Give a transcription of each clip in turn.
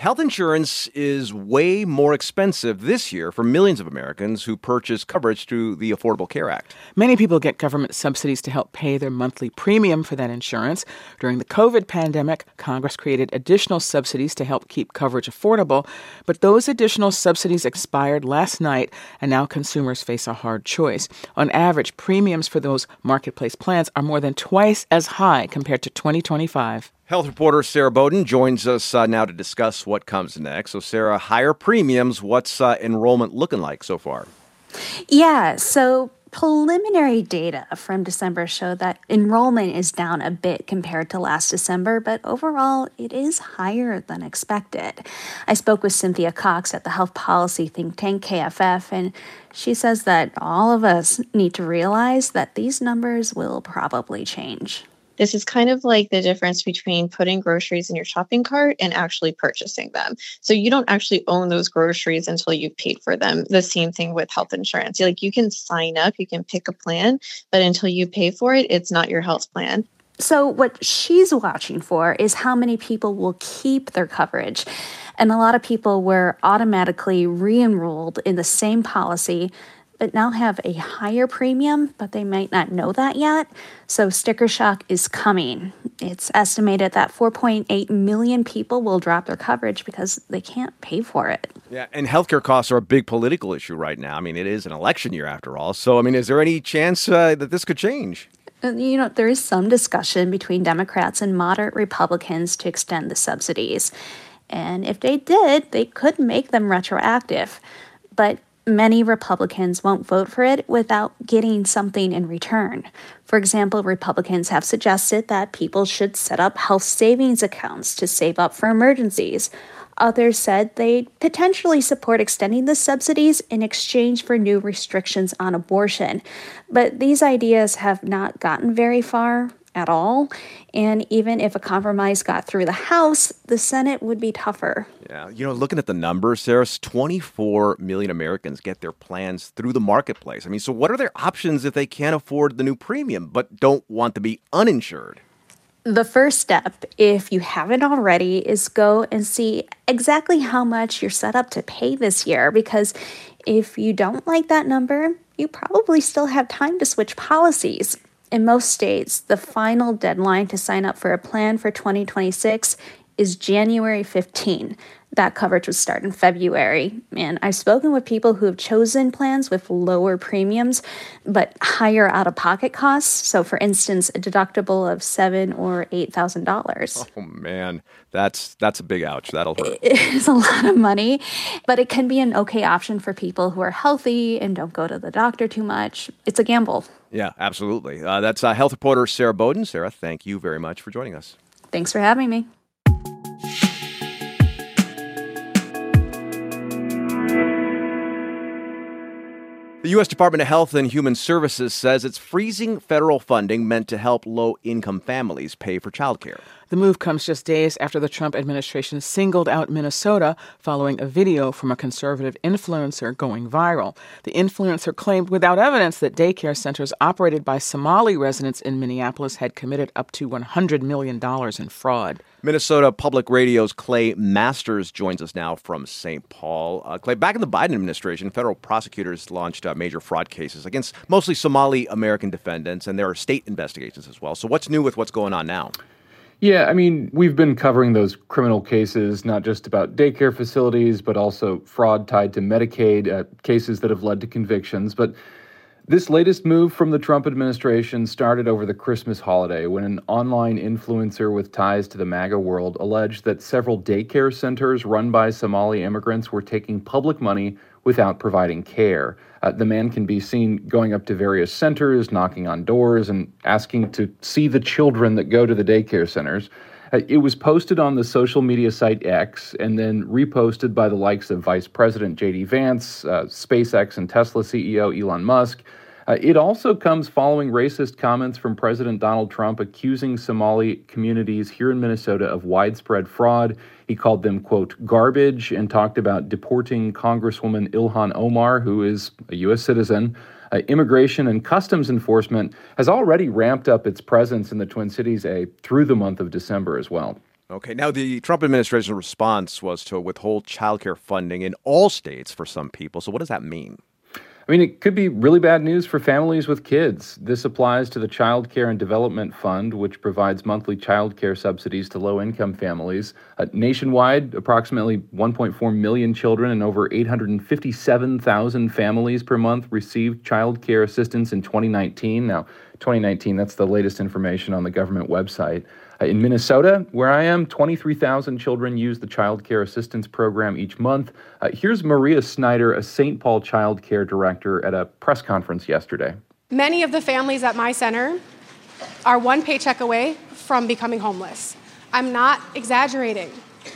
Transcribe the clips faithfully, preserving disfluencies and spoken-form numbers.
Health insurance is way more expensive this year for millions of Americans who purchase coverage through the Affordable Care Act. Many people get government subsidies to help pay their monthly premium for that insurance. During the COVID pandemic, Congress created additional subsidies to help keep coverage affordable. But those additional subsidies expired last night, and now consumers face a hard choice. On average, premiums for those marketplace plans are more than twice as high compared to twenty twenty-five. Health reporter Sarah Bowden joins us uh, now to discuss what comes next. So, Sarah, higher premiums, what's uh, enrollment looking like so far? Yeah, so preliminary data from December show that enrollment is down a bit compared to last December, but overall, it is higher than expected. I spoke with Cynthia Cox at the health policy think tank K F F, and she says that all of us need to realize that these numbers will probably change. This is kind of like the difference between putting groceries in your shopping cart and actually purchasing them. So you don't actually own those groceries until you've paid for them. The same thing with health insurance. Like you can sign up, you can pick a plan, but until you pay for it, it's not your health plan. So what she's watching for is how many people will keep their coverage. And a lot of people were automatically re-enrolled in the same policy, but now have a higher premium, but they might not know that yet. So sticker shock is coming. It's estimated that four point eight million people will drop their coverage because they can't pay for it. Yeah, and healthcare costs are a big political issue right now. I mean, it is an election year after all. So, I mean, is there any chance uh, that this could change? You know, there is some discussion between Democrats and moderate Republicans to extend the subsidies. And if they did, they could make them retroactive. But many Republicans won't vote for it without getting something in return. For example, Republicans have suggested that people should set up health savings accounts to save up for emergencies. Others said they'd potentially support extending the subsidies in exchange for new restrictions on abortion. But these ideas have not gotten very far at all. And even if a compromise got through the House, the Senate would be tougher. Yeah, you know, looking at the numbers, Sarah, twenty-four million Americans get their plans through the marketplace. I mean, so what are their options if they can't afford the new premium but don't want to be uninsured? The first step, if you haven't already, is go and see exactly how much you're set up to pay this year. Because if you don't like that number, you probably still have time to switch policies. In most states, the final deadline to sign up for a plan for twenty twenty-six is January fifteenth. That coverage would start in February. And I've spoken with people who have chosen plans with lower premiums, but higher out-of-pocket costs. So, for instance, a deductible of seven thousand dollars or eight thousand dollars. Oh, man, that's that's a big ouch. That'll hurt. It is a lot of money, but it can be an okay option for people who are healthy and don't go to the doctor too much. It's a gamble. Yeah, absolutely. Uh, that's uh, health reporter Sarah Bowden. Sarah, thank you very much for joining us. Thanks for having me. The U S Department of Health and Human Services says it's freezing federal funding meant to help low-income families pay for childcare. The move comes just days after the Trump administration singled out Minnesota following a video from a conservative influencer going viral. The influencer claimed without evidence that daycare centers operated by Somali residents in Minneapolis had committed up to one hundred million dollars in fraud. Minnesota Public Radio's Clay Masters joins us now from Saint Paul. Uh, Clay, back in the Biden administration, federal prosecutors launched uh, major fraud cases against mostly Somali American defendants, and there are state investigations as well. So what's new with what's going on now? Yeah, I mean, we've been covering those criminal cases, not just about daycare facilities, but also fraud tied to Medicaid, uh, cases that have led to convictions. But this latest move from the Trump administration started over the Christmas holiday when an online influencer with ties to the MAGA world alleged that several daycare centers run by Somali immigrants were taking public money without providing care. Uh, the man can be seen going up to various centers, knocking on doors, and asking to see the children that go to the daycare centers. Uh, it was posted on the social media site X and then reposted by the likes of Vice President J D Vance, uh, SpaceX and Tesla C E O Elon Musk. Uh, it also comes following racist comments from President Donald Trump accusing Somali communities here in Minnesota of widespread fraud. He called them, quote, garbage, and talked about deporting Congresswoman Ilhan Omar, who is a U S citizen. Uh, Immigration and Customs Enforcement has already ramped up its presence in the Twin Cities uh, through the month of December as well. Okay, now the Trump administration's response was to withhold childcare funding in all states for some people. So what does that mean? I mean, it could be really bad news for families with kids. This applies to the Child Care and Development Fund, which provides monthly child care subsidies to low-income families. Uh, nationwide, approximately one point four million children and over eight hundred fifty-seven thousand families per month received child care assistance in twenty nineteen. Now, twenty nineteen, that's the latest information on the government website. Uh, in Minnesota, where I am, twenty-three thousand children use the Child Care Assistance Program each month. Uh, here's Maria Snyder, a Saint Paul Child Care director, at a press conference yesterday. Many of the families at my center are one paycheck away from becoming homeless. I'm not exaggerating.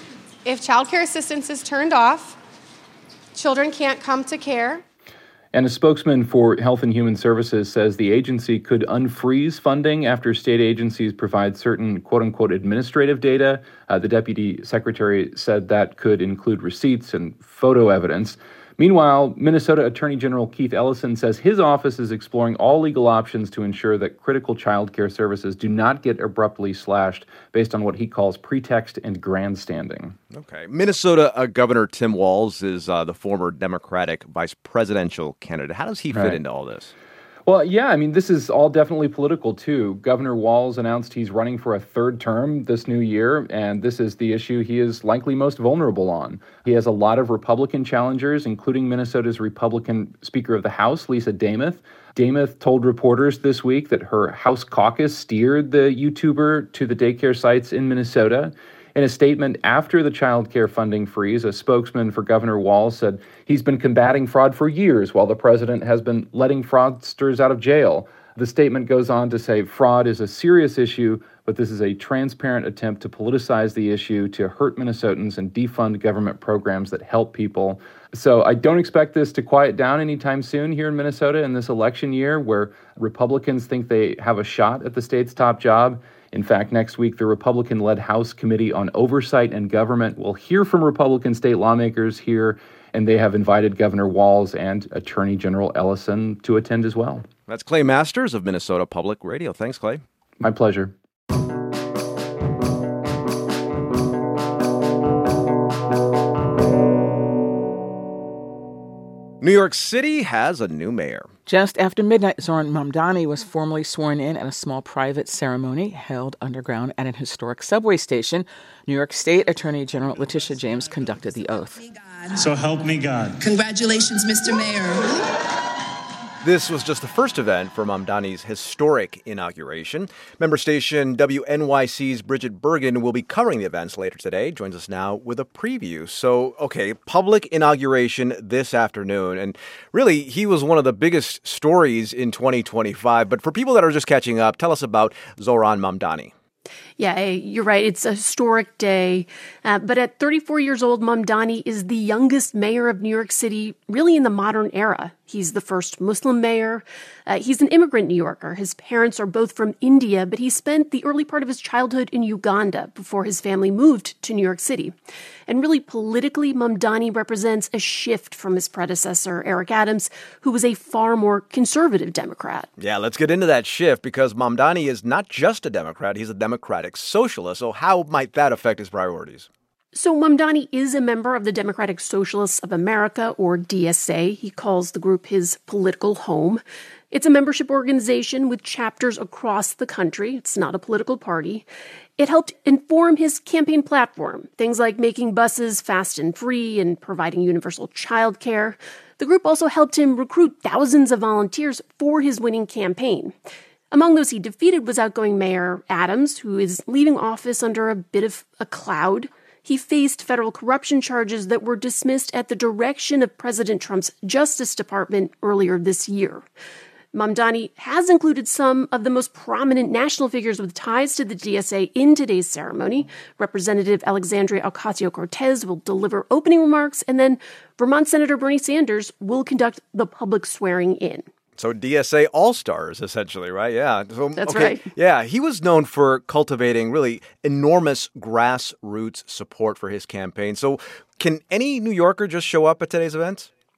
If child care assistance is turned off, children can't come to care. And a spokesman for Health and Human Services says the agency could unfreeze funding after state agencies provide certain quote-unquote administrative data. Uh, the deputy secretary said that could include receipts and photo evidence. Meanwhile, Minnesota Attorney General Keith Ellison says his office is exploring all legal options to ensure that critical child care services do not get abruptly slashed based on what he calls pretext and grandstanding. Okay. Minnesota uh, Governor Tim Walz is uh, the former Democratic vice presidential candidate. How does he fit Right. into all this? Well, yeah, I mean, this is all definitely political, too. Governor Walz announced he's running for a third term this new year, and this is the issue he is likely most vulnerable on. He has a lot of Republican challengers, including Minnesota's Republican Speaker of the House, Lisa Demuth. Demuth told reporters this week that her House caucus steered the YouTuber to the daycare sites in Minnesota. In a statement after the child care funding freeze, a spokesman for Governor Walz said he's been combating fraud for years while the president has been letting fraudsters out of jail. The statement goes on to say fraud is a serious issue, but this is a transparent attempt to politicize the issue, to hurt Minnesotans and defund government programs that help people. So I don't expect this to quiet down anytime soon here in Minnesota in this election year where Republicans think they have a shot at the state's top job. In fact, next week, the Republican-led House Committee on Oversight and Government will hear from Republican state lawmakers here, and they have invited Governor Walz and Attorney General Ellison to attend as well. That's Clay Masters of Minnesota Public Radio. Thanks, Clay. My pleasure. New York City has a new mayor. Just after midnight, Zohran Mamdani was formally sworn in at a small private ceremony held underground at an historic subway station. New York State Attorney General Letitia James conducted the oath. So help me God. Congratulations, Mister Mayor. This was just the first event for Mamdani's historic inauguration. Member station W N Y C's Bridget Bergen will be covering the events later today. Joins us now with a preview. So, okay, public inauguration this afternoon. And really, he was one of the biggest stories in twenty twenty-five. But for people that are just catching up, tell us about Zohran Mamdani. Yeah, you're right. It's a historic day. Uh, but at thirty-four years old, Mamdani is the youngest mayor of New York City, really in the modern era. He's the first Muslim mayor. Uh, he's an immigrant New Yorker. His parents are both from India, but he spent the early part of his childhood in Uganda before his family moved to New York City. And really, politically, Mamdani represents a shift from his predecessor, Eric Adams, who was a far more conservative Democrat. Yeah, let's get into that shift because Mamdani is not just a Democrat, he's a Democratic socialist. So how might that affect his priorities? So Mamdani is a member of the Democratic Socialists of America, or D S A. He calls the group his political home. It's a membership organization with chapters across the country. It's not a political party. It helped inform his campaign platform, things like making buses fast and free and providing universal child care. The group also helped him recruit thousands of volunteers for his winning campaign. Among those he defeated was outgoing Mayor Adams, who is leaving office under a bit of a cloud. He faced federal corruption charges that were dismissed at the direction of President Trump's Justice Department earlier this year. Mamdani has included some of the most prominent national figures with ties to the D S A in today's ceremony. Representative Alexandria Ocasio-Cortez will deliver opening remarks, and then Vermont Senator Bernie Sanders will conduct the public swearing-in. So D S A All-Stars, essentially, right? Yeah. So, That's okay. right. Yeah, he was known for cultivating really enormous grassroots support for his campaign. So can any New Yorker just show up at today's events?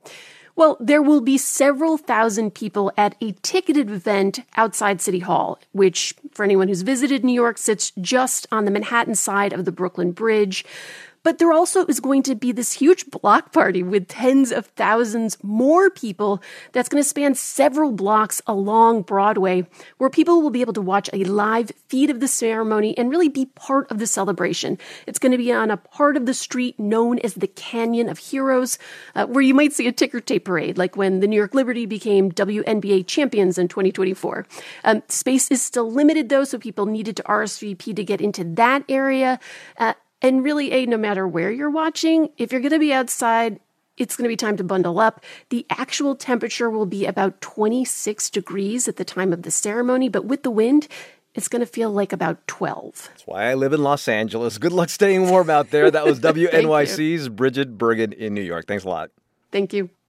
Well, there will be several thousand people at a ticketed event outside City Hall, which, for anyone who's visited New York, sits just on the Manhattan side of the Brooklyn Bridge. But there also is going to be this huge block party with tens of thousands more people that's going to span several blocks along Broadway, where people will be able to watch a live feed of the ceremony and really be part of the celebration. It's going to be on a part of the street known as the Canyon of Heroes, uh, where you might see a ticker tape parade, like when the New York Liberty became W N B A champions in twenty twenty-four. Um, space is still limited, though, so people needed to R S V P to get into that area. Uh, And really, A, no matter where you're watching, if you're going to be outside, it's going to be time to bundle up. The actual temperature will be about twenty-six degrees at the time of the ceremony, but with the wind, it's going to feel like about twelve. That's why I live in Los Angeles. Good luck staying warm out there. That was W N Y C's Bridget Bergen in New York. Thanks a lot. Thank you.